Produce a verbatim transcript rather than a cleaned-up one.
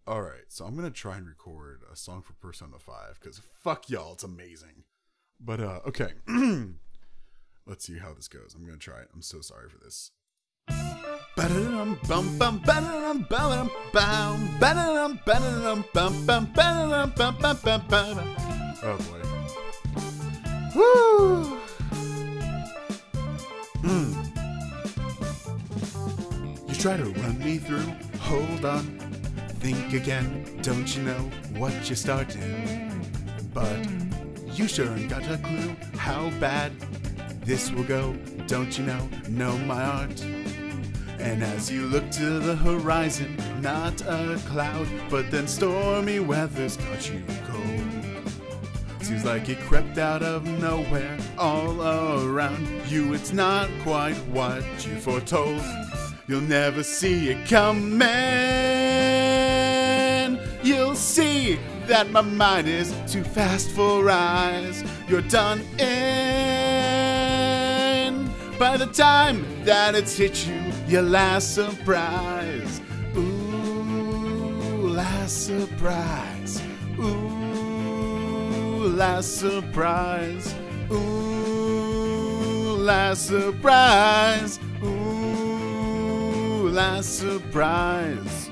All right, so I'm gonna try and record a song for Persona five because fuck y'all, it's amazing. But uh, okay, let's see how this goes. I'm gonna try it. I'm so sorry for this. Oh boy. Woo! Mm. You try to run me through. Hold on. Think again, don't you know what you're starting? But you sure ain't got a clue how bad this will go. Don't you know, know my art? And as you look to the horizon, not a cloud, but then stormy weather's got you cold. Seems like it crept out of nowhere all around you. It's not quite what you foretold. You'll never see it coming. You'll see that my mind is too fast for eyes. You're done in by the time that it's hit you, your last surprise. Ooh, last surprise. Ooh, last surprise. Ooh, last surprise. Ooh, last surprise.